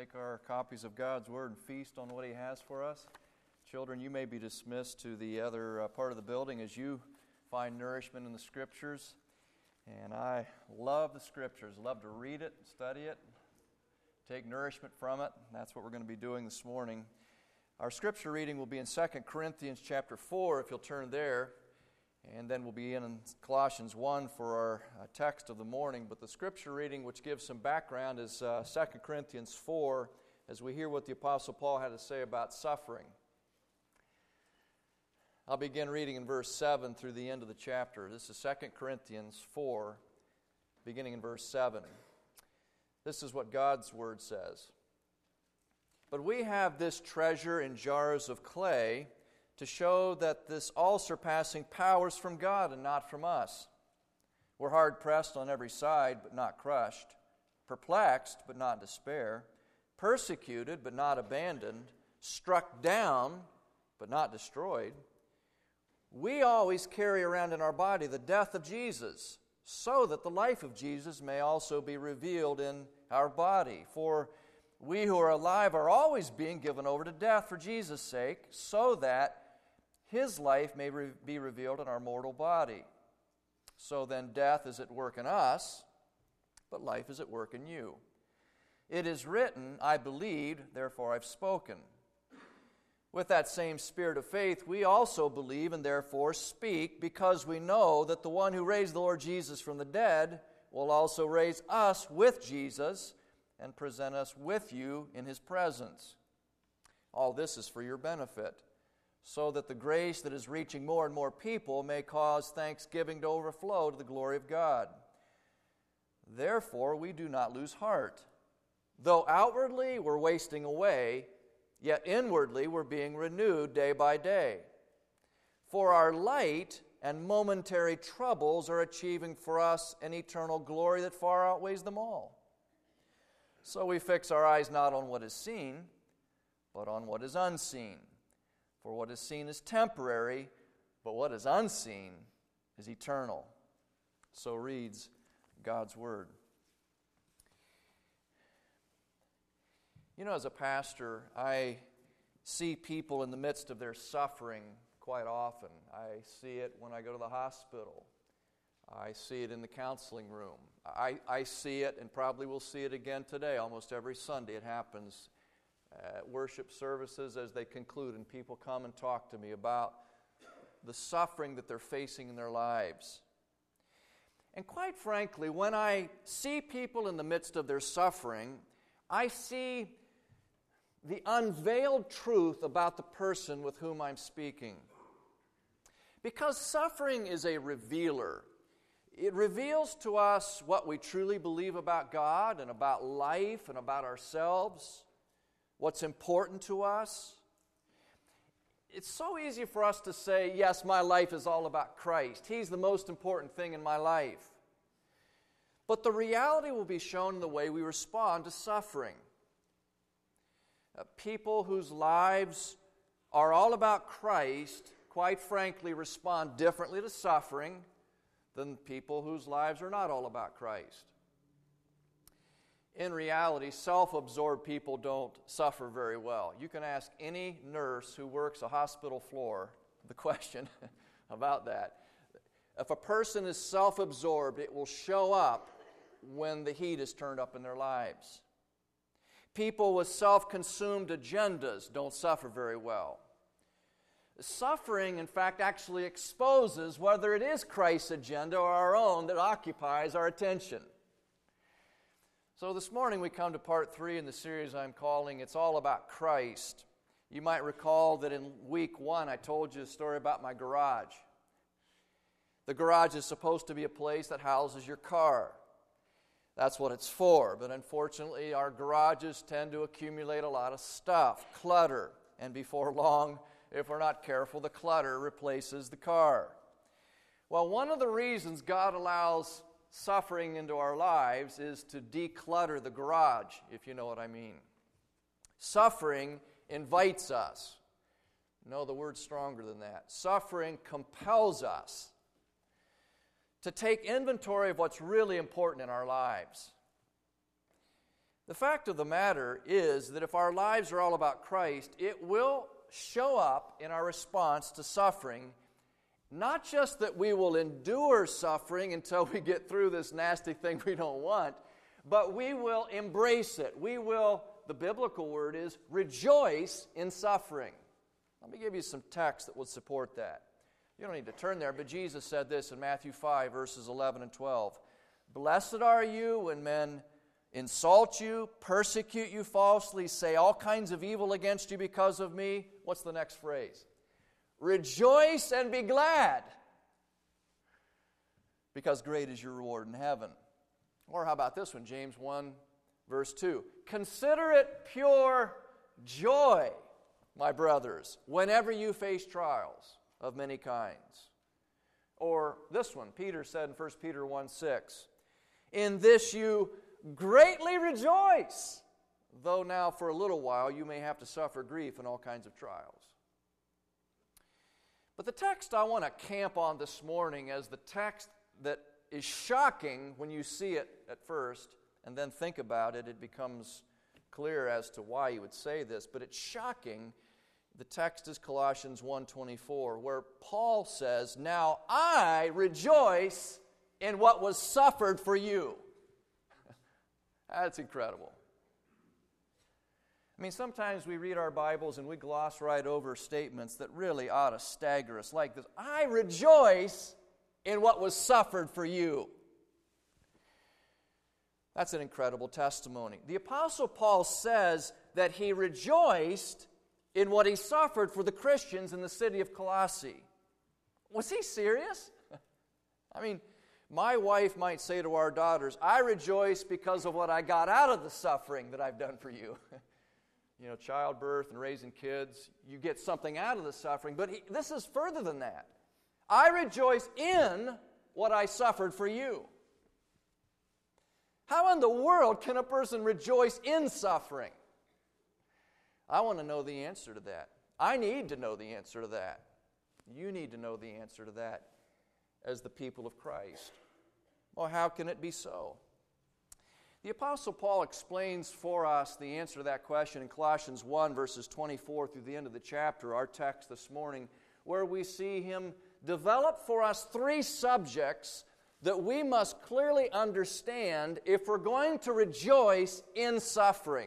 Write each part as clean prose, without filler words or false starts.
take our copies of God's Word and feast on what He has for us. Children, you may be dismissed to the other part of the building as you find nourishment in the Scriptures. And I love the Scriptures. Love to read it, study it, take nourishment from it. That's what we're going to be doing this morning. Our Scripture reading will be in 2 Corinthians chapter 4, if you'll turn there. And then we'll be in Colossians 1 for our text of the morning. But the Scripture reading, which gives some background, is 2 Corinthians 4, as we hear what the Apostle Paul had to say about suffering. I'll begin reading in verse 7 through the end of the chapter. This is 2 Corinthians 4, beginning in verse 7. This is what God's Word says. But we have this treasure in jars of clay, to show that this all-surpassing power is from God and not from us. We're hard-pressed on every side, but not crushed, perplexed, but not in despair, persecuted, but not abandoned, struck down, but not destroyed. We always carry around in our body the death of Jesus, so that the life of Jesus may also be revealed in our body. For we who are alive are always being given over to death for Jesus' sake, so that His life may be revealed in our mortal body. So then death is at work in us, but life is at work in you. It is written, I believed, therefore I've spoken. With that same spirit of faith, we also believe and therefore speak, because we know that the one who raised the Lord Jesus from the dead will also raise us with Jesus and present us with you in His presence. All this is for your benefit, so that the grace that is reaching more and more people may cause thanksgiving to overflow to the glory of God. Therefore, we do not lose heart. Though outwardly we're wasting away, yet inwardly we're being renewed day by day. For our light and momentary troubles are achieving for us an eternal glory that far outweighs them all. So we fix our eyes not on what is seen, but on what is unseen. For what is seen is temporary, but what is unseen is eternal. So reads God's Word. You know, as a pastor, I see people in the midst of their suffering quite often. I see it when I go to the hospital. I see it in the counseling room. I see it, and probably will see it again today. Almost every Sunday it happens at worship services as they conclude, and people come and talk to me about the suffering that they're facing in their lives. And quite frankly, when I see people in the midst of their suffering, I see the unveiled truth about the person with whom I'm speaking. Because suffering is a revealer. It reveals to us what we truly believe about God and about life and about ourselves, what's important to us. It's so easy for us to say, yes, my life is all about Christ. He's the most important thing in my life. But the reality will be shown in the way we respond to suffering. People whose lives are all about Christ, quite frankly, respond differently to suffering than people whose lives are not all about Christ. In reality, self-absorbed people don't suffer very well. You can ask any nurse who works a hospital floor the question about that. If a person is self-absorbed, it will show up when the heat is turned up in their lives. People with self-consumed agendas don't suffer very well. Suffering, in fact, actually exposes whether it is Christ's agenda or our own that occupies our attention. So this morning we come to part 3 in the series I'm calling It's All About Christ. You might recall that in week 1 I told you a story about my garage. The garage is supposed to be a place that houses your car. That's what it's for. But unfortunately, our garages tend to accumulate a lot of stuff, clutter. And before long, if we're not careful, the clutter replaces the car. Well, one of the reasons God allows suffering into our lives is to declutter the garage, if you know what I mean. Suffering invites us. No, the word's stronger than that. Suffering compels us to take inventory of what's really important in our lives. The fact of the matter is that if our lives are all about Christ, it will show up in our response to suffering. Not just that we will endure suffering until we get through this nasty thing we don't want, but we will embrace it. We will, the biblical word is, rejoice in suffering. Let me give you some text that would support that. You don't need to turn there, but Jesus said this in Matthew 5, verses 11 and 12. Blessed are you when men insult you, persecute you falsely, say all kinds of evil against you because of me. What's the next phrase? Rejoice and be glad, because great is your reward in heaven. Or how about this one, James 1, verse 2. Consider it pure joy, my brothers, whenever you face trials of many kinds. Or this one, Peter said in 1 Peter 1, 6. In this you greatly rejoice, though now for a little while you may have to suffer grief in all kinds of trials. But the text I want to camp on this morning as the text that is shocking when you see it at first, and then think about it, it becomes clear as to why he would say this, but it's shocking. The text is Colossians 1:24, where Paul says, now I rejoice in what was suffered for you. That's incredible. I mean, sometimes we read our Bibles and we gloss right over statements that really ought to stagger us, like this. I rejoice in what was suffered for you. That's an incredible testimony. The Apostle Paul says that he rejoiced in what he suffered for the Christians in the city of Colossae. Was he serious? I mean, my wife might say to our daughters, I rejoice because of what I got out of the suffering that I've done for you. You know, childbirth and raising kids, you get something out of the suffering. But this is further than that. I rejoice in what I suffered for you. How in the world can a person rejoice in suffering? I want to know the answer to that. I need to know the answer to that. You need to know the answer to that as the people of Christ. Well, how can it be so? The Apostle Paul explains for us the answer to that question in Colossians 1, verses 24 through the end of the chapter, our text this morning, where we see him develop for us three subjects that we must clearly understand if we're going to rejoice in suffering.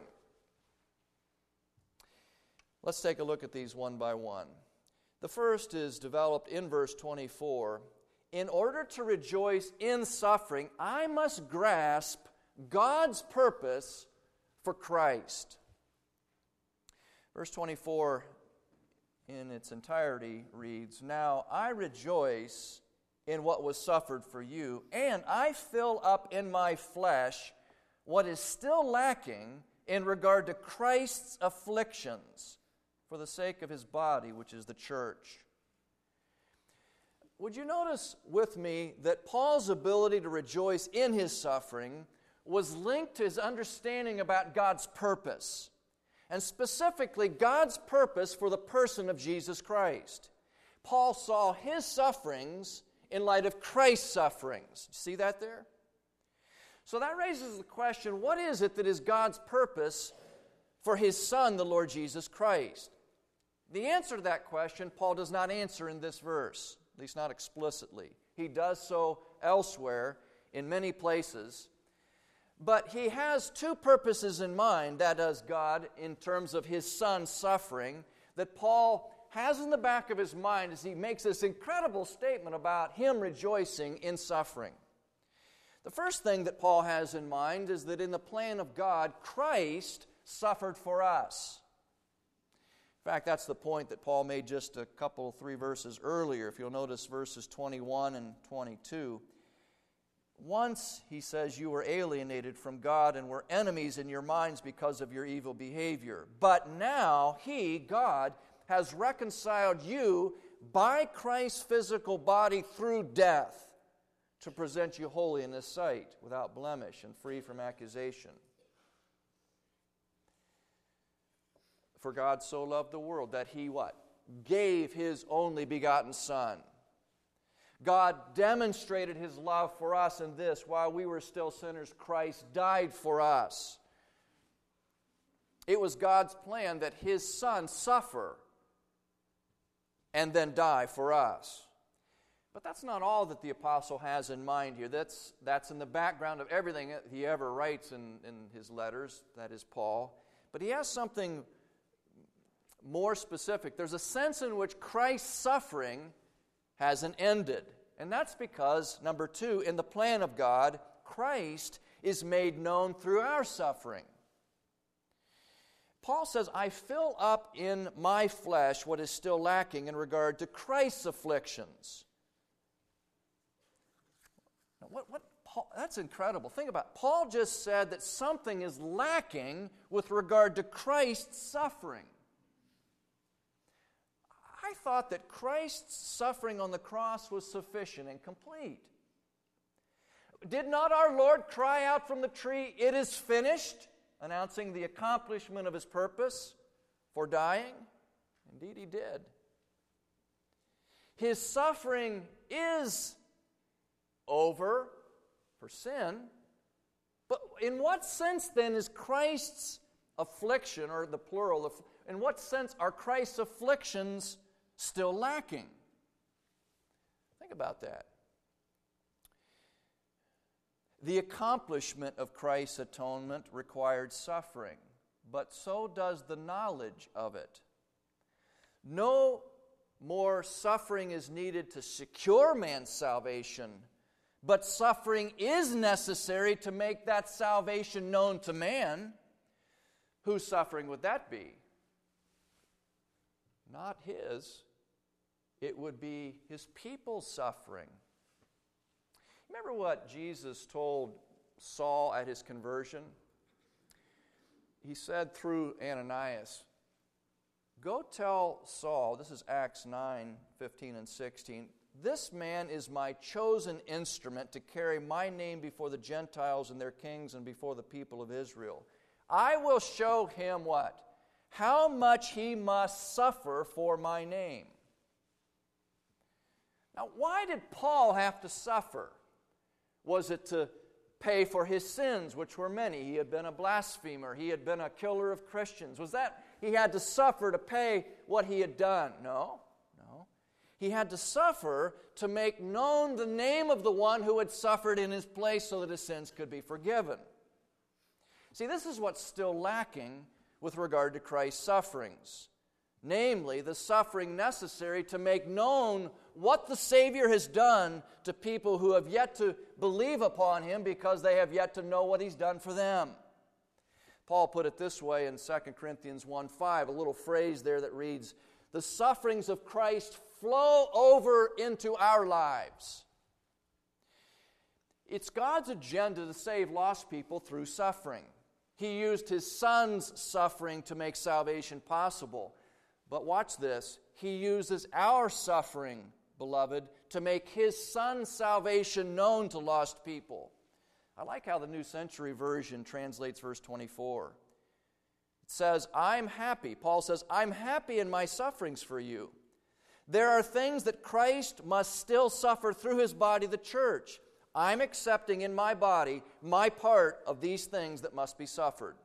Let's take a look at these one by one. The first is developed in verse 24. In order to rejoice in suffering, I must grasp God's purpose for Christ. Verse 24 in its entirety reads, now I rejoice in what was suffered for you, and I fill up in my flesh what is still lacking in regard to Christ's afflictions for the sake of his body, which is the church. Would you notice with me that Paul's ability to rejoice in his suffering was linked to his understanding about God's purpose, and specifically God's purpose for the person of Jesus Christ. Paul saw his sufferings in light of Christ's sufferings. See that there? So that raises the question, what is it that is God's purpose for his Son, the Lord Jesus Christ? The answer to that question, Paul does not answer in this verse, at least not explicitly. He does so elsewhere in many places. But he has two purposes in mind, that does God, in terms of his Son's suffering, that Paul has in the back of his mind as he makes this incredible statement about him rejoicing in suffering. The first thing that Paul has in mind is that in the plan of God, Christ suffered for us. In fact, that's the point that Paul made just a couple, 3 verses earlier. If you'll notice verses 21 and 22. Once, he says, you were alienated from God and were enemies in your minds because of your evil behavior. But now he, God, has reconciled you by Christ's physical body through death to present you holy in his sight, without blemish and free from accusation. For God so loved the world that he what? Gave his only begotten Son. God demonstrated his love for us in this: while we were still sinners, Christ died for us. It was God's plan that His Son suffer and then die for us. But that's not all that the apostle has in mind here. That's in the background of everything that he ever writes in his letters, that is Paul. But he has something more specific. There's a sense in which Christ's suffering hasn't ended. And that's because, number 2, in the plan of God, Christ is made known through our suffering. Paul says, I fill up in my flesh what is still lacking in regard to Christ's afflictions. Now, Paul, that's incredible. Think about it. Paul just said that something is lacking with regard to Christ's suffering. I thought that Christ's suffering on the cross was sufficient and complete. Did not our Lord cry out from the tree, "It is finished," announcing the accomplishment of His purpose for dying? Indeed, He did. His suffering is over for sin. But in what sense then is Christ's affliction, or the plural, in what sense are Christ's afflictions still lacking? Think about that. The accomplishment of Christ's atonement required suffering, but so does the knowledge of it. No more suffering is needed to secure man's salvation, but suffering is necessary to make that salvation known to man. Whose suffering would that be? Not his. It would be His people's suffering. Remember what Jesus told Saul at his conversion? He said through Ananias, "Go tell Saul," this is Acts 9:15 and 16, "This man is my chosen instrument to carry my name before the Gentiles and their kings and before the people of Israel. I will show him" what? "How much he must suffer for my name." Now, why did Paul have to suffer? Was it to pay for his sins, which were many? He had been a blasphemer. He had been a killer of Christians. Was that he had to suffer to pay what he had done? No. He had to suffer to make known the name of the one who had suffered in his place so that his sins could be forgiven. See, this is what's still lacking with regard to Christ's sufferings. Namely, the suffering necessary to make known what the Savior has done to people who have yet to believe upon Him because they have yet to know what He's done for them. Paul put it this way in 2 Corinthians 1:5, a little phrase there that reads, "The sufferings of Christ flow over into our lives." It's God's agenda to save lost people through suffering. He used His Son's suffering to make salvation possible. But watch this. He uses our suffering, beloved, to make His Son's salvation known to lost people. I like how the New Century Version translates verse 24. It says, "I'm happy." Paul says, "I'm happy in my sufferings for you. There are things that Christ must still suffer through His body, the church. I'm accepting in my body my part of these things that must be suffered."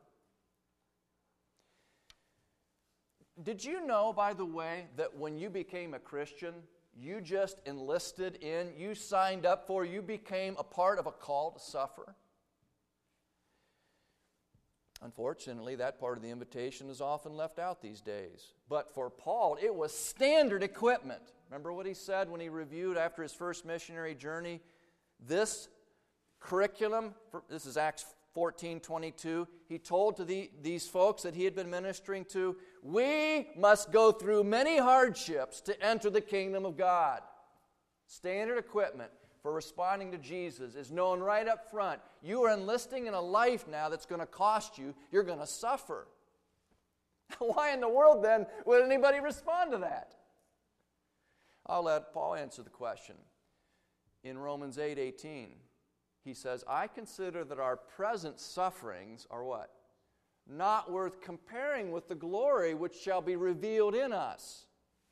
Did you know, by the way, that when you became a Christian, you just enlisted in, you signed up for, you became a part of a call to suffer? Unfortunately, that part of the invitation is often left out these days. But for Paul, it was standard equipment. Remember what he said when he reviewed after his first missionary journey? This curriculum, this is Acts 14:22, he told to these folks that he had been ministering to, "We must go through many hardships to enter the kingdom of God." Standard equipment for responding to Jesus is known right up front. You are enlisting in a life now that's going to cost you. You're going to suffer. Why in the world then would anybody respond to that? I'll let Paul answer the question. In Romans 8:18, he says, "I consider that our present sufferings are" what? "Not worth comparing with the glory which shall be revealed in us."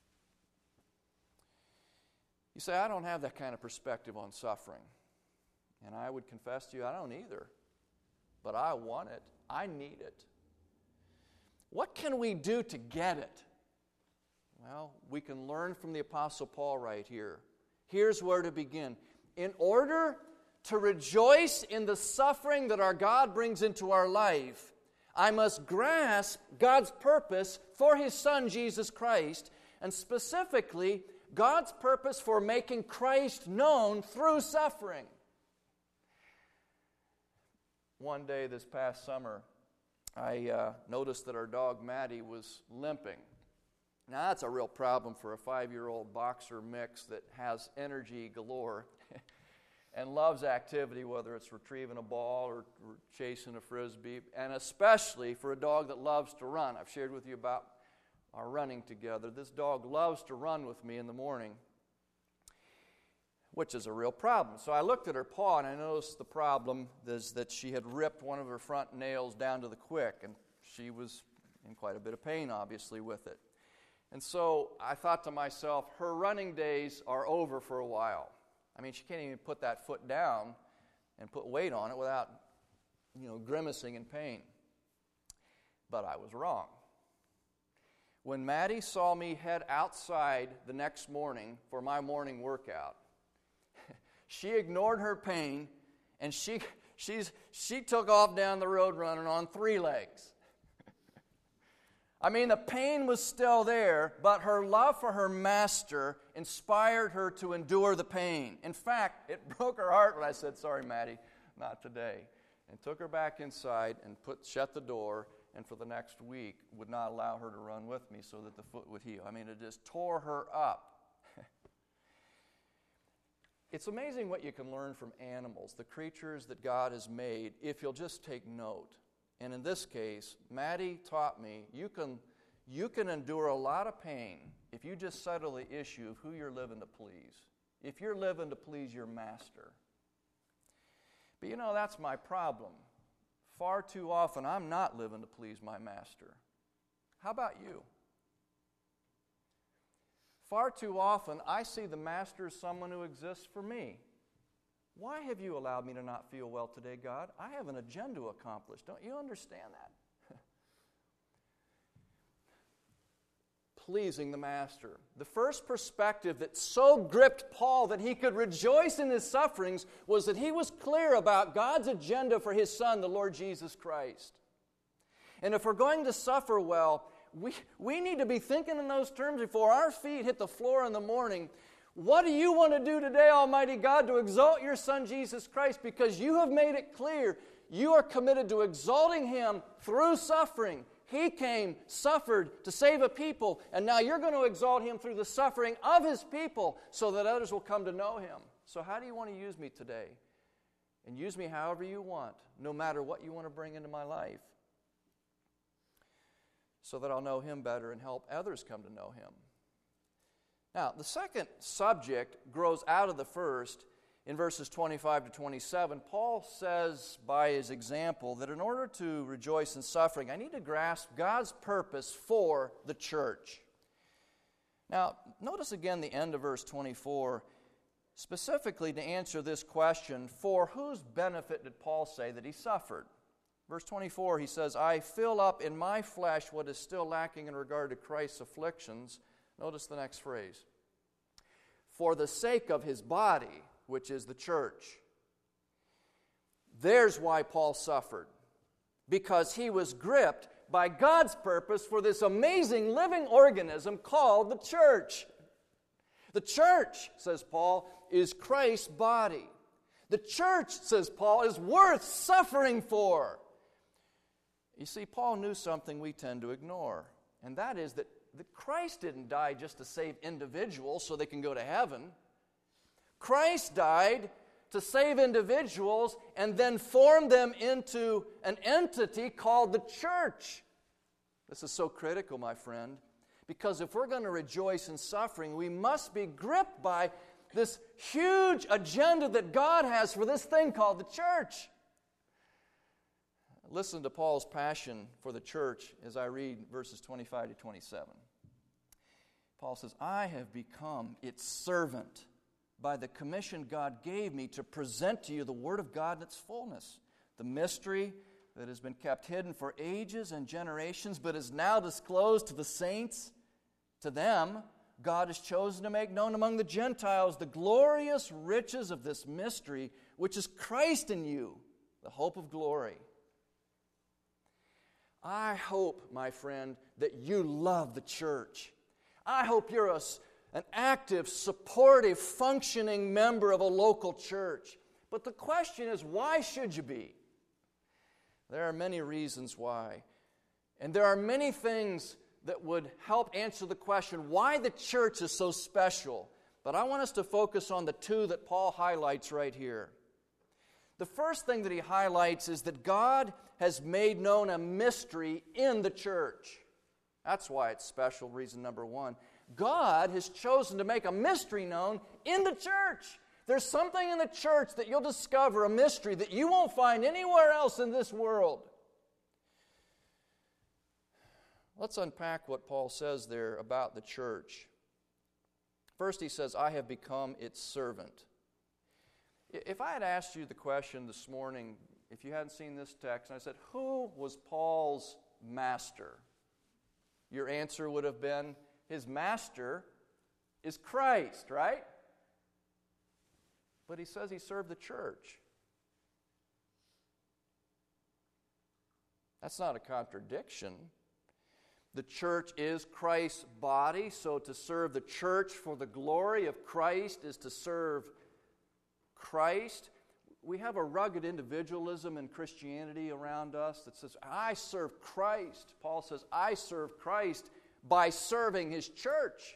You say, "I don't have that kind of perspective on suffering." And I would confess to you, I don't either. But I want it. I need it. What can we do to get it? Well, we can learn from the Apostle Paul right here. Here's where to begin. In order to rejoice in the suffering that our God brings into our life, I must grasp God's purpose for His Son, Jesus Christ, and specifically, God's purpose for making Christ known through suffering. One day this past summer, I noticed that our dog Maddie was limping. Now that's a real problem for a 5-year-old boxer mix that has energy galore and loves activity, whether it's retrieving a ball or chasing a frisbee, and especially for a dog that loves to run. I've shared with you about our running together. This dog loves to run with me in the morning, which is a real problem. So I looked at her paw and I noticed the problem is that she had ripped one of her front nails down to the quick, and she was in quite a bit of pain, obviously, with it. And so I thought to myself, her running days are over for a while. I mean, she can't even put that foot down and put weight on it without, grimacing in pain. But I was wrong. When Maddie saw me head outside the next morning for my morning workout, she ignored her pain and she took off down the road running on 3 legs. I mean, the pain was still there, but her love for her master inspired her to endure the pain. In fact, it broke her heart when I said, "Sorry, Maddie, not today," and took her back inside and shut the door, and for the next week would not allow her to run with me so that the foot would heal. I mean, it just tore her up. It's amazing what you can learn from animals, the creatures that God has made, if you'll just take note. And in this case, Maddie taught me you can endure a lot of pain if you just settle the issue of who you're living to please. If you're living to please your master. But that's my problem. Far too often, I'm not living to please my master. How about you? Far too often, I see the master as someone who exists for me. Why have you allowed me to not feel well today, God? I have an agenda to accomplish. Don't you understand that? Pleasing the master. The first perspective that so gripped Paul that he could rejoice in his sufferings was that he was clear about God's agenda for his Son, the Lord Jesus Christ. And if we're going to suffer well, we need to be thinking in those terms before our feet hit the floor in the morning. What do you want to do today, Almighty God, to exalt your Son, Jesus Christ? Because you have made it clear you are committed to exalting Him through suffering. He came, suffered to save a people, and now you're going to exalt Him through the suffering of His people so that others will come to know Him. So how do you want to use me today? And use me however you want, no matter what you want to bring into my life, so that I'll know Him better and help others come to know Him. Now, the second subject grows out of the first. In verses 25 to 27, Paul says by his example that in order to rejoice in suffering, I need to grasp God's purpose for the church. Now, notice again the end of verse 24, specifically to answer this question, for whose benefit did Paul say that he suffered? Verse 24, he says, I fill up in my flesh what is still lacking in regard to Christ's afflictions. Notice the next phrase. For the sake of his body, which is the church. There's why Paul suffered. Because he was gripped by God's purpose for this amazing living organism called the church. The church, says Paul, is Christ's body. The church, says Paul, is worth suffering for. You see, Paul knew something we tend to ignore, and that is that Christ didn't die just to save individuals so they can go to heaven. Christ died to save individuals and then form them into an entity called the church. This is so critical, my friend, because if we're going to rejoice in suffering, we must be gripped by this huge agenda that God has for this thing called the church. Listen to Paul's passion for the church as I read verses 25 to 27. Paul says, I have become its servant by the commission God gave me to present to you the Word of God in its fullness, the mystery that has been kept hidden for ages and generations, but is now disclosed to the saints. To them, God has chosen to make known among the Gentiles the glorious riches of this mystery, which is Christ in you, the hope of glory. I hope, my friend, that you love the church. I hope you're an active, supportive, functioning member of a local church. But the question is, why should you be? There are many reasons why. And there are many things that would help answer the question why the church is so special. But I want us to focus on the two that Paul highlights right here. The first thing that he highlights is that God has made known a mystery in the church. That's why it's special, reason number one. God has chosen to make a mystery known in the church. There's something in the church that you'll discover, a mystery that you won't find anywhere else in this world. Let's unpack what Paul says there about the church. First, he says, I have become its servant. If I had asked you the question this morning, if you hadn't seen this text, and I said, who was Paul's master? Your answer would have been, his master is Christ, right? But he says he served the church. That's not a contradiction. The church is Christ's body, so to serve the church for the glory of Christ is to serve Christ. We have a rugged individualism in Christianity around us that says, I serve Christ. Paul says, I serve Christ by serving his church.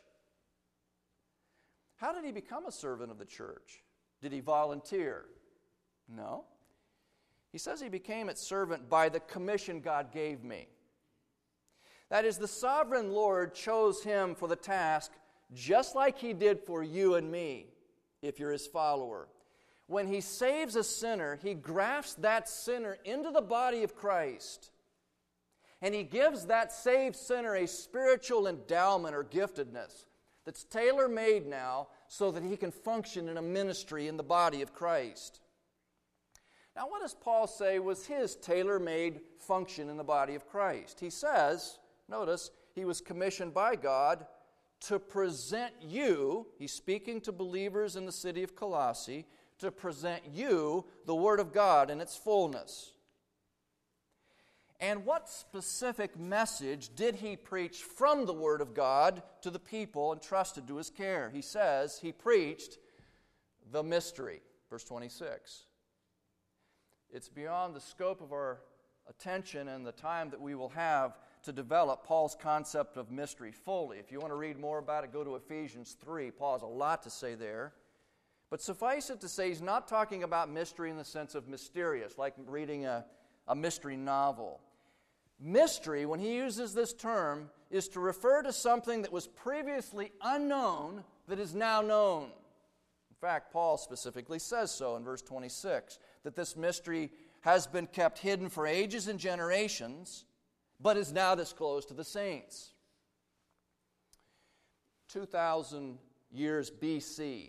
How did he become a servant of the church? Did he volunteer? No. He says he became its servant by the commission God gave me. That is, the sovereign Lord chose him for the task just like he did for you and me, if you're his follower. When he saves a sinner, he grafts that sinner into the body of Christ. And he gives that saved sinner a spiritual endowment or giftedness that's tailor-made now so that he can function in a ministry in the body of Christ. Now, what does Paul say was his tailor-made function in the body of Christ? He says, notice, he was commissioned by God to present you, he's speaking to believers in the city of Colossae, to present you the Word of God in its fullness. And what specific message did he preach from the Word of God to the people entrusted to his care? He says he preached the mystery. Verse 26. It's beyond the scope of our attention and the time that we will have to develop Paul's concept of mystery fully. If you want to read more about it, go to Ephesians 3. Paul has a lot to say there. But suffice it to say, he's not talking about mystery in the sense of mysterious, like reading a mystery novel. Mystery, when he uses this term, is to refer to something that was previously unknown that is now known. In fact, Paul specifically says so in verse 26, that this mystery has been kept hidden for ages and generations, but is now disclosed to the saints. 2,000 years B.C.,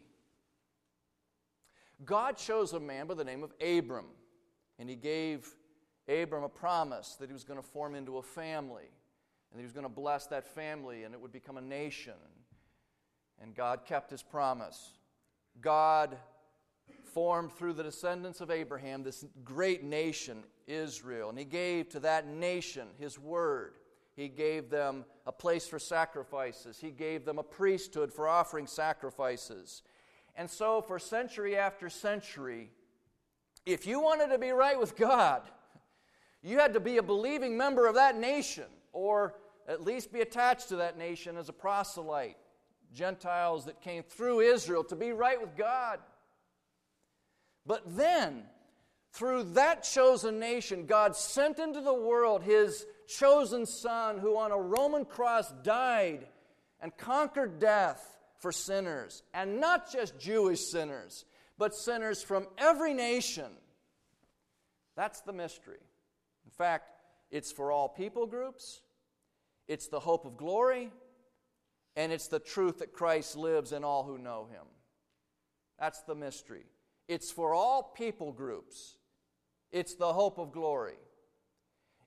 God chose a man by the name of Abram, and he gave Abram a promise that he was going to form into a family, and that he was going to bless that family, and it would become a nation. And God kept his promise. God formed through the descendants of Abraham this great nation, Israel, and he gave to that nation his word. He gave them a place for sacrifices. He gave them a priesthood for offering sacrifices. And so for century after century, if you wanted to be right with God, you had to be a believing member of that nation, or at least be attached to that nation as a proselyte, Gentiles that came through Israel to be right with God. But then, through that chosen nation, God sent into the world his chosen Son, who on a Roman cross died and conquered death for sinners, and not just Jewish sinners, but sinners from every nation. That's the mystery. In fact, it's for all people groups, it's the hope of glory, and it's the truth that Christ lives in all who know him. That's the mystery. It's for all people groups. It's the hope of glory.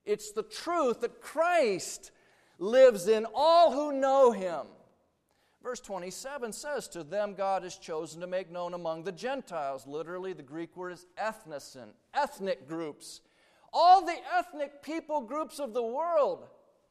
It's the truth that Christ lives in all who know Him. Verse 27 says, to them God has chosen to make known among the Gentiles. Literally, the Greek word is ethnicin, ethnic groups. All the ethnic people groups of the world.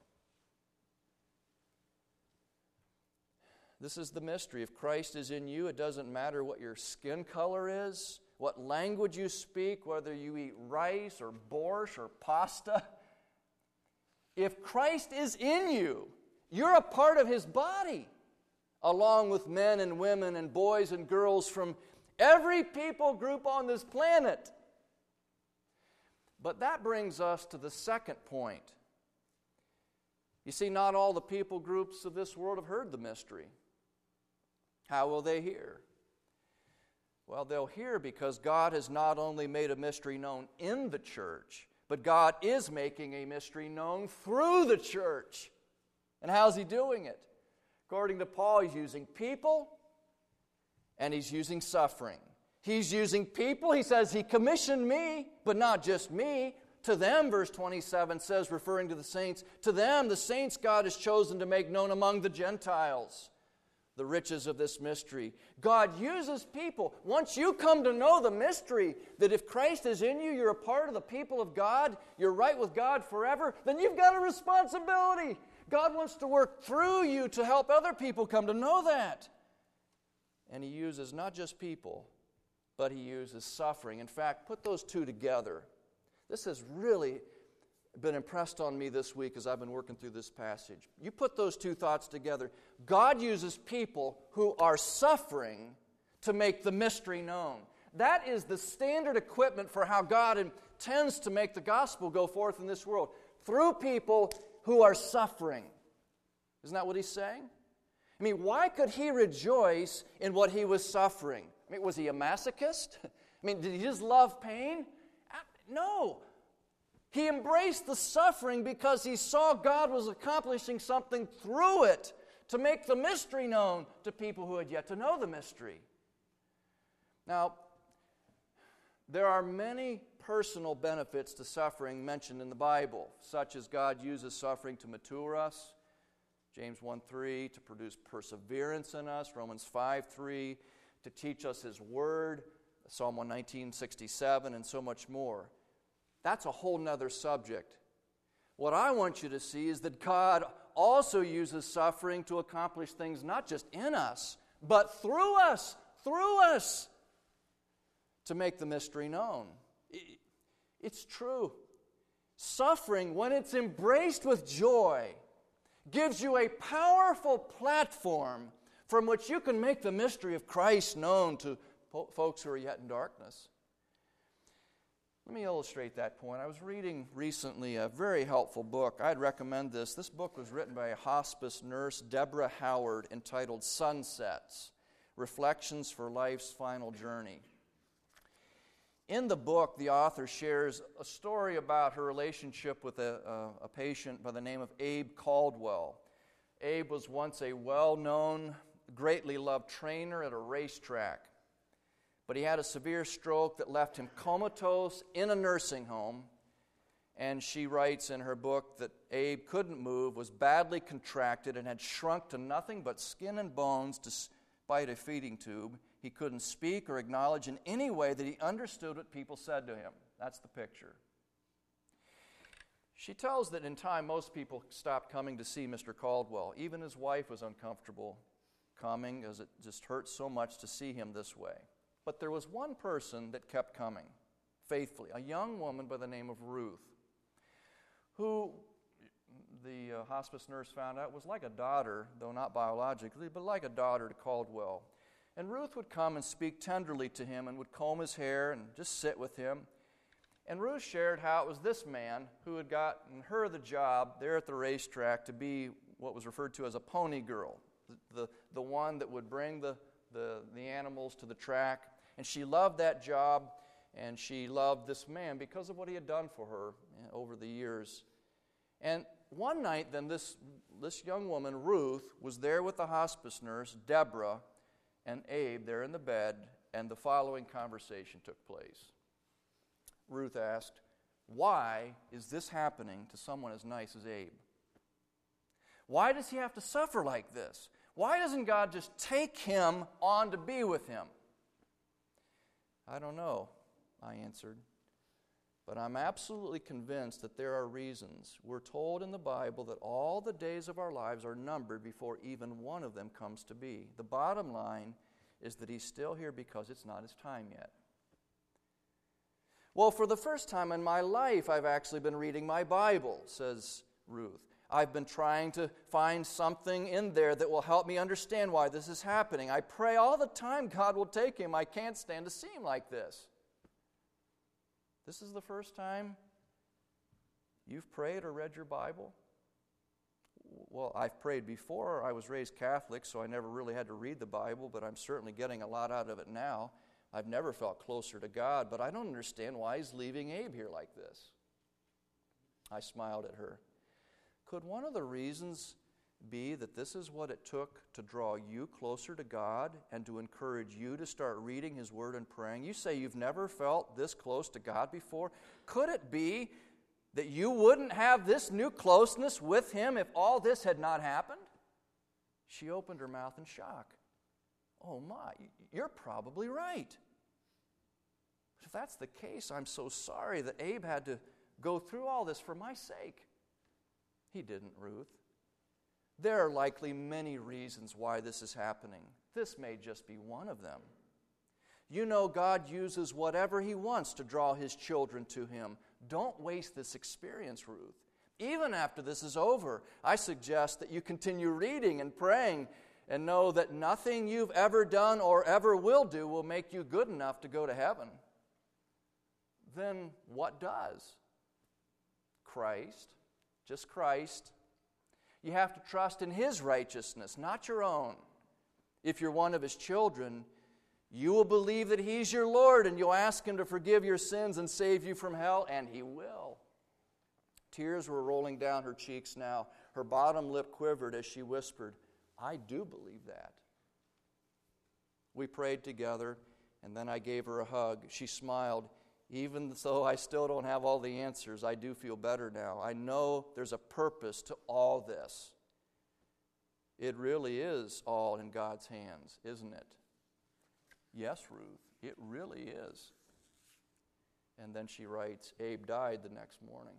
This is the mystery. If Christ is in you, it doesn't matter what your skin color is, what language you speak, whether you eat rice or borscht or pasta. If Christ is in you, you're a part of His body, along with men and women and boys and girls from every people group on this planet. But that brings us to the second point. You see, not all the people groups of this world have heard the mystery. How will they hear? Well, they'll hear because God has not only made a mystery known in the church, but God is making a mystery known through the church. And how's He doing it? According to Paul, He's using people and He's using suffering. He's using people. He says He commissioned me, but not just me. To them, verse 27 says, referring to the saints, to them, the saints God has chosen to make known among the Gentiles the riches of this mystery. God uses people. Once you come to know the mystery, that if Christ is in you, you're a part of the people of God, you're right with God forever, then you've got a responsibility. God wants to work through you to help other people come to know that. And He uses not just people, but He uses suffering. In fact, put those two together. This has really been impressed on me this week as I've been working through this passage. You put those two thoughts together. God uses people who are suffering to make the mystery known. That is the standard equipment for how God intends to make the gospel go forth in this world. Through people who are suffering. Isn't that what He's saying? I mean, why could He rejoice in what He was suffering? I mean, was He a masochist? I mean, did He just love pain? No. He embraced the suffering because He saw God was accomplishing something through it to make the mystery known to people who had yet to know the mystery. Now, there are many personal benefits to suffering mentioned in the Bible, such as God uses suffering to mature us, James 1:3, to produce perseverance in us, Romans 5:3, to teach us His Word, Psalm 119:67, and so much more. That's a whole nother subject. What I want you to see is that God also uses suffering to accomplish things not just in us, but through us, to make the mystery known. It's true. Suffering, when it's embraced with joy, gives you a powerful platform from which you can make the mystery of Christ known to folks who are yet in darkness. Let me illustrate that point. I was reading recently a very helpful book. I'd recommend this. This book was written by a hospice nurse, Deborah Howard, entitled Sunsets, Reflections for Life's Final Journey. In the book, the author shares a story about her relationship with a patient by the name of Abe Caldwell. Abe was once a well-known, greatly loved trainer at a racetrack. But he had a severe stroke that left him comatose in a nursing home. And she writes in her book that Abe couldn't move, was badly contracted, and had shrunk to nothing but skin and bones despite a feeding tube. He couldn't speak or acknowledge in any way that he understood what people said to him. That's the picture. She tells that in time most people stopped coming to see Mr. Caldwell. Even his wife was uncomfortable coming, as it just hurt so much to see him this way. But there was one person that kept coming faithfully, a young woman by the name of Ruth, who the hospice nurse found out was like a daughter, though not biologically, but like a daughter to Caldwell. And Ruth would come and speak tenderly to him and would comb his hair and just sit with him. And Ruth shared how it was this man who had gotten her the job there at the racetrack to be what was referred to as a pony girl, the one that would bring the animals to the track. And she loved that job, and she loved this man because of what he had done for her over the years. And one night, then, this young woman, Ruth, was there with the hospice nurse, Deborah, and Abe there in the bed, and the following conversation took place. Ruth asked, why is this happening to someone as nice as Abe? Why does he have to suffer like this? Why doesn't God just take him on to be with him? I don't know, I answered. But I'm absolutely convinced that there are reasons. We're told in the Bible that all the days of our lives are numbered before even one of them comes to be. The bottom line is that he's still here because it's not his time yet. Well, for the first time in my life, I've actually been reading my Bible, says Ruth. I've been trying to find something in there that will help me understand why this is happening. I pray all the time God will take him. I can't stand to see him like this. This is the first time you've prayed or read your Bible? Well, I've prayed before. I was raised Catholic, so I never really had to read the Bible, but I'm certainly getting a lot out of it now. I've never felt closer to God, but I don't understand why he's leaving Abe here like this. I smiled at her. Could one of the reasons be that this is what it took to draw you closer to God and to encourage you to start reading his word and praying? You say you've never felt this close to God before. Could it be that you wouldn't have this new closeness with him if all this had not happened? She opened her mouth in shock. Oh my, you're probably right. But if that's the case, I'm so sorry that Abe had to go through all this for my sake. He didn't, Ruth. There are likely many reasons why this is happening. This may just be one of them. You know God uses whatever he wants to draw his children to him. Don't waste this experience, Ruth. Even after this is over, I suggest that you continue reading and praying and know that nothing you've ever done or ever will do will make you good enough to go to heaven. Then what does? Christ. Just Christ. You have to trust in his righteousness, not your own. If you're one of his children, you will believe that he's your Lord and you'll ask him to forgive your sins and save you from hell, and he will. Tears were rolling down her cheeks now. Her bottom lip quivered as she whispered, I do believe that. We prayed together, and then I gave her a hug. She smiled. Even though I still don't have all the answers, I do feel better now. I know there's a purpose to all this. It really is all in God's hands, isn't it? Yes, Ruth, it really is. And then she writes, Abe died the next morning.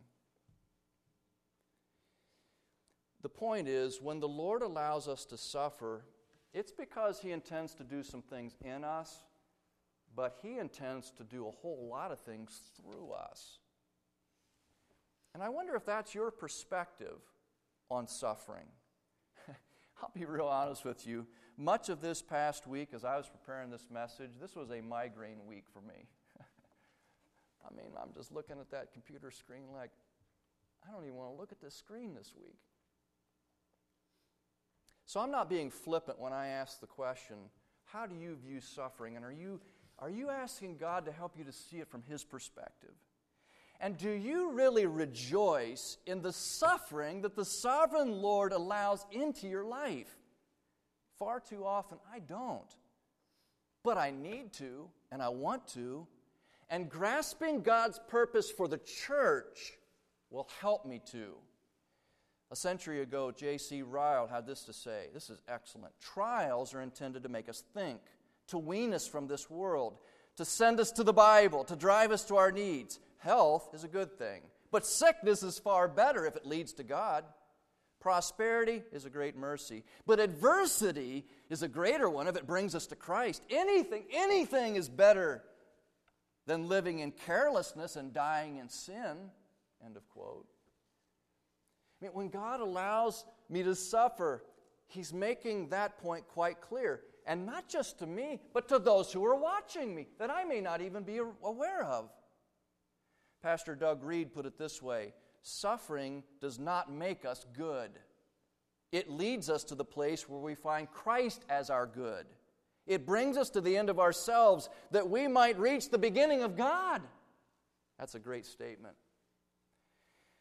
The point is, when the Lord allows us to suffer, it's because he intends to do some things in us, but he intends to do a whole lot of things through us. And I wonder if that's your perspective on suffering. I'll be real honest with you. Much of this past week, as I was preparing this message, this was a migraine week for me. I mean, I'm just looking at that computer screen like, I don't even want to look at this screen this week. So I'm not being flippant when I ask the question, how do you view suffering? And are you asking God to help you to see it from his perspective? And do you really rejoice in the suffering that the sovereign Lord allows into your life? Far too often, I don't. But I need to, and I want to. And grasping God's purpose for the church will help me to. A century ago, J.C. Ryle had this to say. This is excellent. Trials are intended to make us think, to wean us from this world, to send us to the Bible, to drive us to our needs. Health is a good thing, but sickness is far better if it leads to God. Prosperity is a great mercy, but adversity is a greater one if it brings us to Christ. Anything is better than living in carelessness and dying in sin. End of quote. I mean, when God allows me to suffer, he's making that point quite clear. And not just to me, but to those who are watching me, that I may not even be aware of. Pastor Doug Reed put it this way, suffering does not make us good. It leads us to the place where we find Christ as our good. It brings us to the end of ourselves that we might reach the beginning of God. That's a great statement.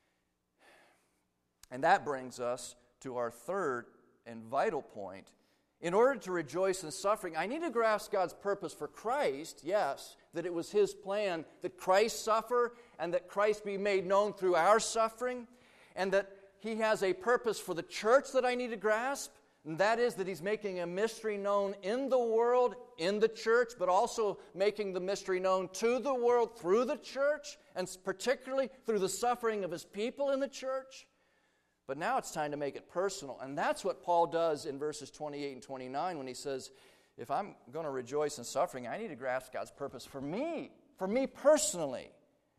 And that brings us to our third and vital point. In order to rejoice in suffering, I need to grasp God's purpose for Christ, yes, that it was His plan that Christ suffer and that Christ be made known through our suffering, and that He has a purpose for the church that I need to grasp, and that is that He's making a mystery known in the world, in the church, but also making the mystery known to the world through the church, and particularly through the suffering of His people in the church. But now it's time to make it personal. And that's what Paul does in verses 28 and 29 when he says, if I'm going to rejoice in suffering, I need to grasp God's purpose for me personally.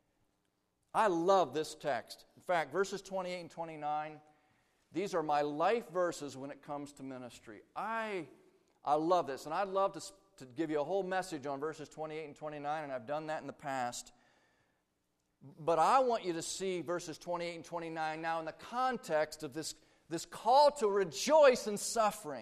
I love this text. In fact, verses 28 and 29, these are my life verses when it comes to ministry. I love this, and I'd love to give you a whole message on verses 28 and 29, and I've done that in the past. But I want you to see verses 28 and 29 now in the context of this call to rejoice in suffering.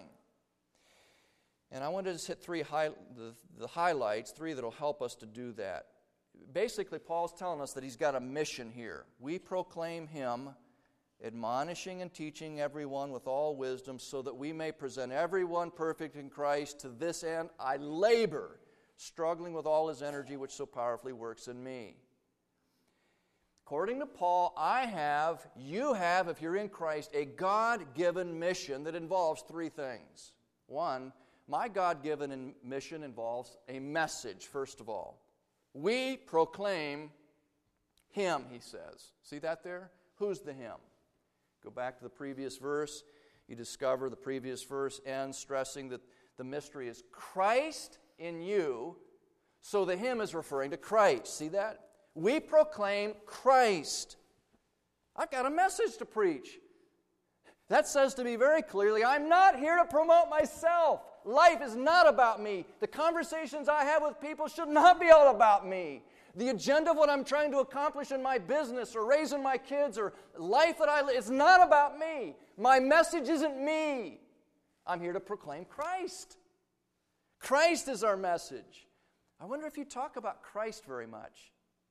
And I want to just hit the highlights, three that will help us to do that. Basically, Paul's telling us that he's got a mission here. We proclaim Him, admonishing and teaching everyone with all wisdom, so that we may present everyone perfect in Christ. To this end, I labor, struggling with all His energy, which so powerfully works in me. According to Paul, you have, if you're in Christ, a God-given mission that involves three things. One, my God-given mission involves a message, first of all. We proclaim Him, he says. See that there? Who's the Him? Go back to the previous verse. You discover the previous verse ends stressing that the mystery is Christ in you, so the Him is referring to Christ. See that? We proclaim Christ. I've got a message to preach. That says to me very clearly, I'm not here to promote myself. Life is not about me. The conversations I have with people should not be all about me. The agenda of what I'm trying to accomplish in my business or raising my kids or life that I live is not about me. My message isn't me. I'm here to proclaim Christ. Christ is our message. I wonder if you talk about Christ very much.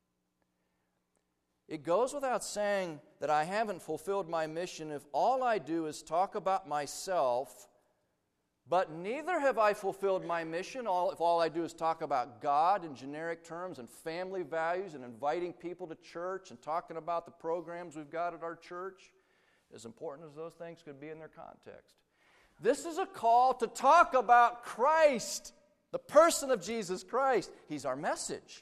It goes without saying that I haven't fulfilled my mission if all I do is talk about myself, but neither have I fulfilled my mission if all I do is talk about God in generic terms and family values and inviting people to church and talking about the programs we've got at our church, as important as those things could be in their context. This is a call to talk about Christ, the person of Jesus Christ. He's our message.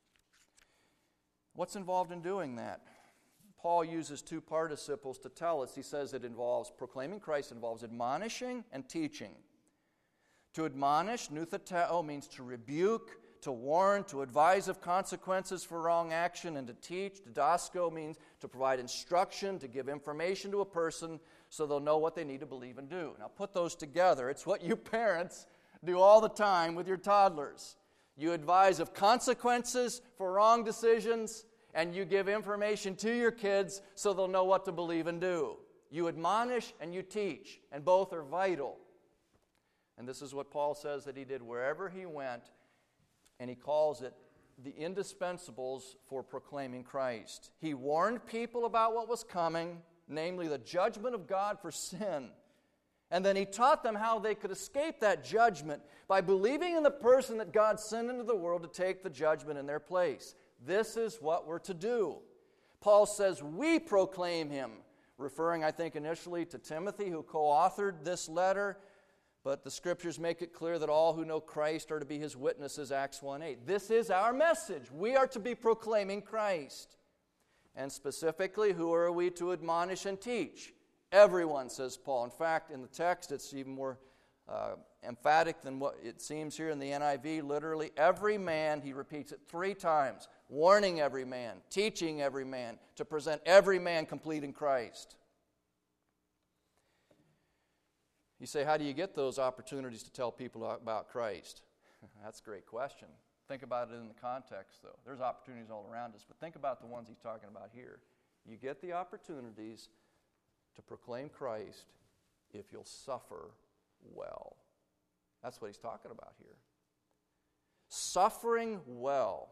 What's involved in doing that? Paul uses two participles to tell us. He says it involves, proclaiming Christ involves admonishing and teaching. To admonish, nutheteo, means to rebuke, to warn, to advise of consequences for wrong action, and to teach, didasko, means to provide instruction, to give information to a person so they'll know what they need to believe and do. Now put those together. It's what you parents do all the time with your toddlers. You advise of consequences for wrong decisions, and you give information to your kids so they'll know what to believe and do. You admonish and you teach, and both are vital. And this is what Paul says that he did wherever he went, and he calls it the indispensables for proclaiming Christ. He warned people about what was coming, namely the judgment of God for sin. And then he taught them how they could escape that judgment by believing in the person that God sent into the world to take the judgment in their place. This is what we're to do. Paul says, we proclaim Him, referring, I think, initially to Timothy, who co-authored this letter, but the Scriptures make it clear that all who know Christ are to be His witnesses, Acts 1:8. This is our message. We are to be proclaiming Christ. And specifically, who are we to admonish and teach? Everyone, says Paul. In fact, in the text, it's even more emphatic than what it seems here in the NIV. Literally, every man, he repeats it 3 times, warning every man, teaching every man, to present every man complete in Christ. You say, how do you get those opportunities to tell people about Christ? That's a great question. Think about it in the context, though. There's opportunities all around us, but think about the ones he's talking about here. You get the opportunities to proclaim Christ if you'll suffer well. That's what he's talking about here. Suffering well.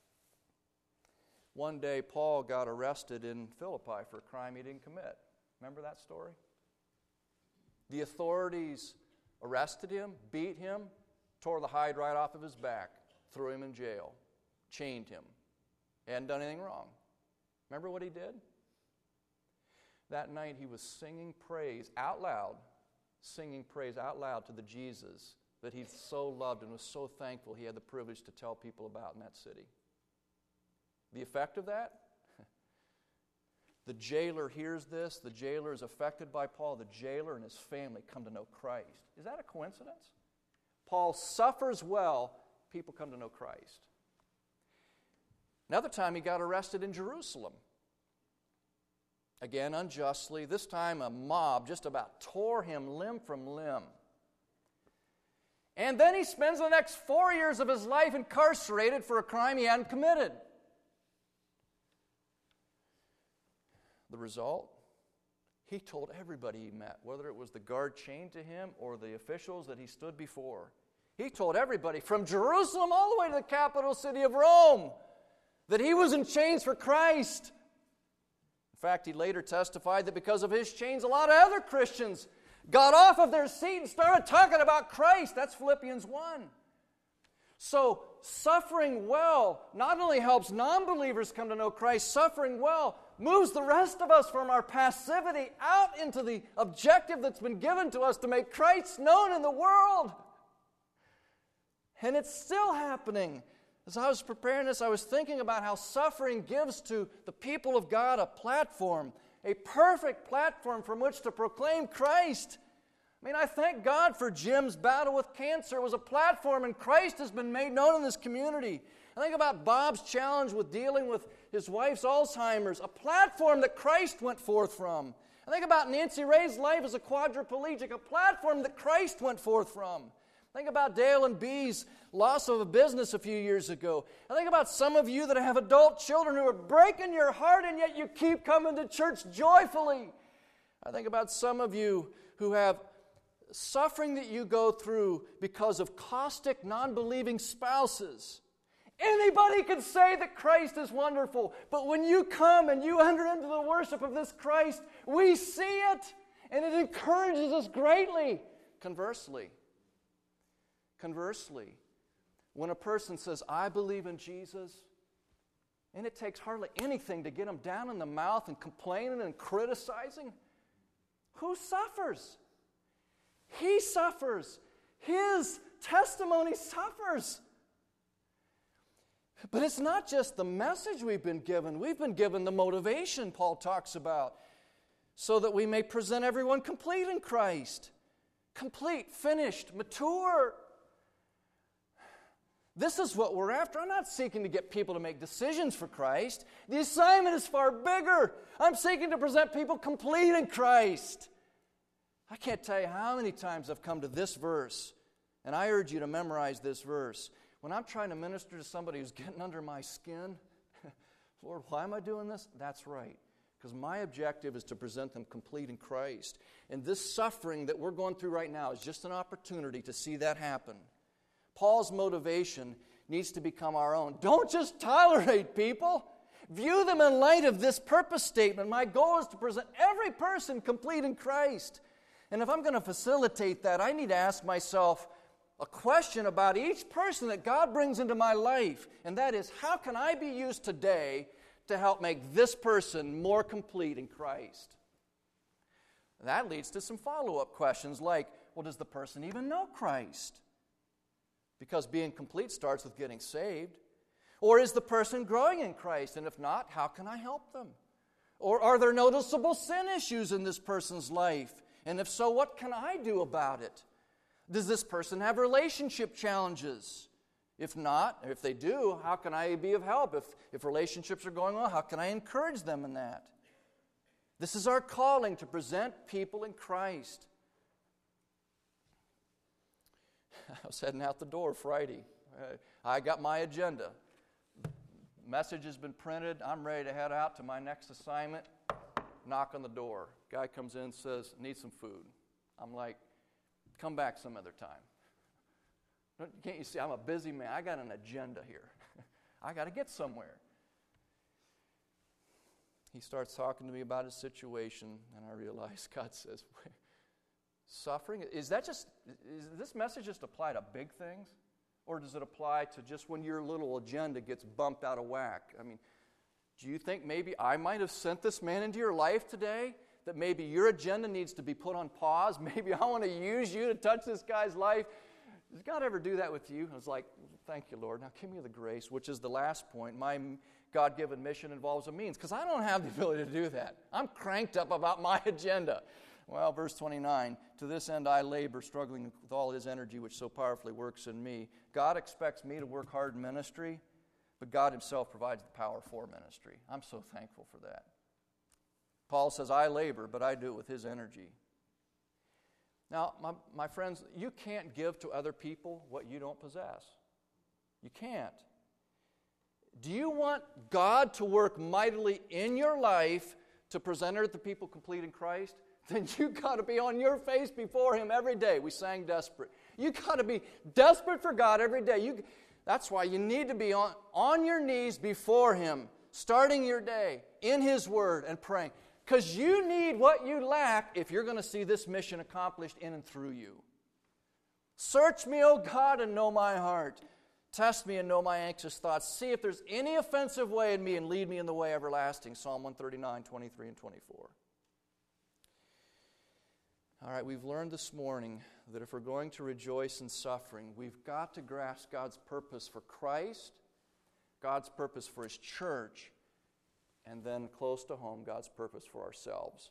One day, Paul got arrested in Philippi for a crime he didn't commit. Remember that story? The authorities arrested him, beat him, tore the hide right off of his back, threw him in jail, chained him. He hadn't done anything wrong. Remember what he did? That night he was singing praise out loud to the Jesus that he so loved and was so thankful he had the privilege to tell people about in that city. The effect of that? The jailer hears this. The jailer is affected by Paul. The jailer and his family come to know Christ. Is that a coincidence? Paul suffers well. People come to know Christ. Another time he got arrested in Jerusalem. Again, unjustly. This time a mob just about tore him limb from limb. And then he spends the next 4 years of his life incarcerated for a crime he hadn't committed. The result? He told everybody he met, whether it was the guard chained to him or the officials that he stood before. He told everybody from Jerusalem all the way to the capital city of Rome that he was in chains for Christ. In fact, he later testified that because of his chains, a lot of other Christians got off of their seat and started talking about Christ. That's Philippians 1. So, suffering well not only helps non-believers come to know Christ, suffering well moves the rest of us from our passivity out into the objective that's been given to us to make Christ known in the world. And it's still happening. As I was preparing this, I was thinking about how suffering gives to the people of God a platform, a perfect platform from which to proclaim Christ. I mean, I thank God for Jim's battle with cancer. It was a platform, and Christ has been made known in this community. I think about Bob's challenge with dealing with his wife's Alzheimer's, a platform that Christ went forth from. I think about Nancy Ray's life as a quadriplegic, a platform that Christ went forth from. Think about Dale and B's loss of a business a few years ago. I think about some of you that have adult children who are breaking your heart, and yet you keep coming to church joyfully. I think about some of you who have suffering that you go through because of caustic, non-believing spouses. Anybody can say that Christ is wonderful, but when you come and you enter into the worship of this Christ, we see it, and it encourages us greatly. Conversely, when a person says, I believe in Jesus, and it takes hardly anything to get them down in the mouth and complaining and criticizing, who suffers? He suffers. His testimony suffers. But it's not just the message we've been given. We've been given the motivation Paul talks about, so that we may present everyone complete in Christ. Complete, finished, mature. This is what we're after. I'm not seeking to get people to make decisions for Christ. The assignment is far bigger. I'm seeking to present people complete in Christ. I can't tell you how many times I've come to this verse, and I urge you to memorize this verse. When I'm trying to minister to somebody who's getting under my skin, Lord, why am I doing this? That's right, because my objective is to present them complete in Christ. And this suffering that we're going through right now is just an opportunity to see that happen. Paul's motivation needs to become our own. Don't just tolerate people. View them in light of this purpose statement. My goal is to present every person complete in Christ. And if I'm going to facilitate that, I need to ask myself a question about each person that God brings into my life. And that is, how can I be used today to help make this person more complete in Christ? And that leads to some follow-up questions like, well, does the person even know Christ? Because being complete starts with getting saved. Or is the person growing in Christ? And if not, how can I help them? Or are there noticeable sin issues in this person's life? And if so, what can I do about it? Does this person have relationship challenges? If not, if they do, how can I be of help? If relationships are going well, how can I encourage them in that? This is our calling, to present people in Christ. I was heading out the door Friday. I got my agenda. Message has been printed. I'm ready to head out to my next assignment. Knock on the door. Guy comes in, says, need some food. I'm like, come back some other time. Can't you see, I'm a busy man. I got an agenda here. I got to get somewhere. He starts talking to me about his situation, and I realize God says, Suffering? Is this message just apply to big things? Or does it apply to just when your little agenda gets bumped out of whack? I mean, do you think maybe I might have sent this man into your life today? That maybe your agenda needs to be put on pause? Maybe I want to use you to touch this guy's life? Does God ever do that with you? I was like, thank you, Lord. Now give me the grace, which is the last point. My God-given mission involves a means, because I don't have the ability to do that. I'm cranked up about my agenda. Well, verse 29, to this end I labor, struggling with all His energy, which so powerfully works in me. God expects me to work hard in ministry, but God Himself provides the power for ministry. I'm so thankful for that. Paul says, I labor, but I do it with His energy. Now, my friends, you can't give to other people what you don't possess. You can't. Do you want God to work mightily in your life to present it to people complete in Christ? Then you got to be on your face before Him every day. We sang desperate. You got to be desperate for God every day. That's why you need to be on your knees before Him, starting your day in His Word and praying. Because you need what you lack if you're going to see this mission accomplished in and through you. Search me, O God, and know my heart. Test me and know my anxious thoughts. See if there's any offensive way in me and lead me in the way everlasting. Psalm 139, 23 and 24. All right, we've learned this morning that if we're going to rejoice in suffering, we've got to grasp God's purpose for Christ, God's purpose for His church, and then close to home, God's purpose for ourselves.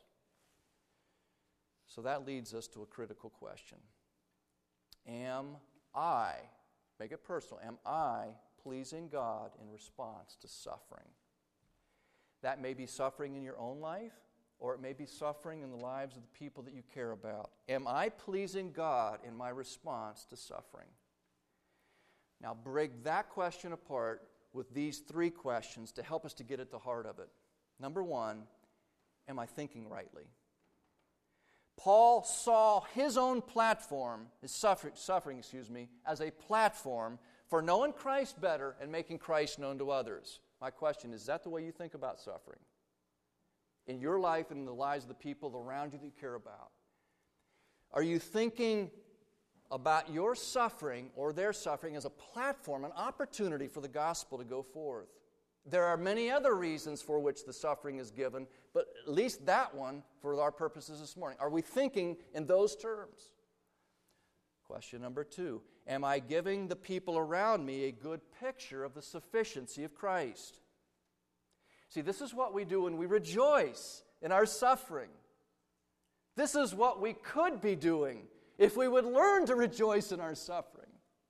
So that leads us to a critical question. Am I, make it personal, am I pleasing God in response to suffering? That may be suffering in your own life, or it may be suffering in the lives of the people that you care about. Am I pleasing God in my response to suffering? Now break that question apart with these three questions to help us to get at the heart of it. Number one, am I thinking rightly? Paul saw his own platform, his suffering, as a platform for knowing Christ better and making Christ known to others. My question is that the way you think about suffering? In your life and in the lives of the people around you that you care about? Are you thinking about your suffering or their suffering as a platform, an opportunity for the gospel to go forth? There are many other reasons for which the suffering is given, but at least that one for our purposes this morning. Are we thinking in those terms? Question number two, am I giving the people around me a good picture of the sufficiency of Christ? See, this is what we do when we rejoice in our suffering. This is what we could be doing if we would learn to rejoice in our suffering.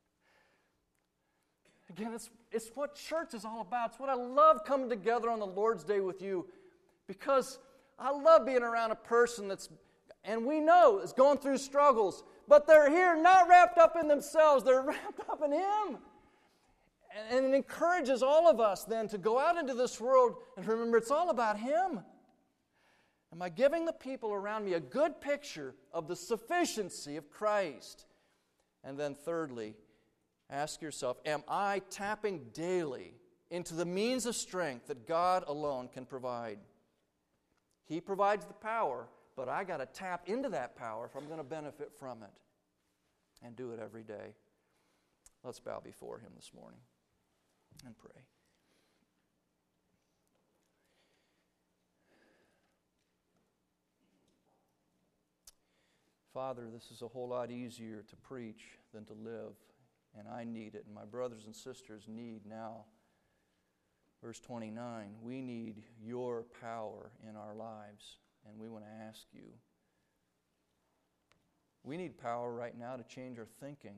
Again, it's what church is all about. It's what I love coming together on the Lord's Day with you, because I love being around a person and we know, is going through struggles, but they're here not wrapped up in themselves. They're wrapped up in Him. And it encourages all of us then to go out into this world and remember it's all about Him. Am I giving the people around me a good picture of the sufficiency of Christ? And then thirdly, ask yourself, am I tapping daily into the means of strength that God alone can provide? He provides the power, but I got to tap into that power if I'm going to benefit from it, and do it every day. Let's bow before Him this morning and pray. Father, this is a whole lot easier to preach than to live, and I need it, and my brothers and sisters need now. Verse 29, we need your power in our lives, and we want to ask you. We need power right now to change our thinking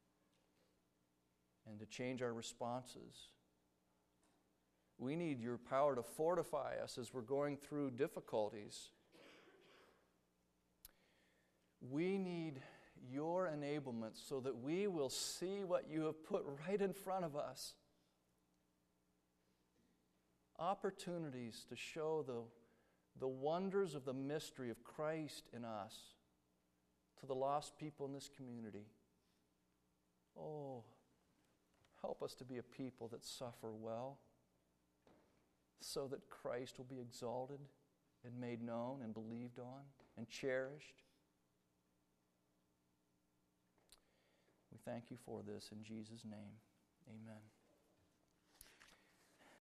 and to change our responses. We need your power to fortify us as we're going through difficulties. We need your enablement so that we will see what you have put right in front of us. Opportunities to show the wonders of the mystery of Christ in us to the lost people in this community. Oh, help us to be a people that suffer well so that Christ will be exalted and made known and believed on and cherished. thank you for this in Jesus' name. Amen.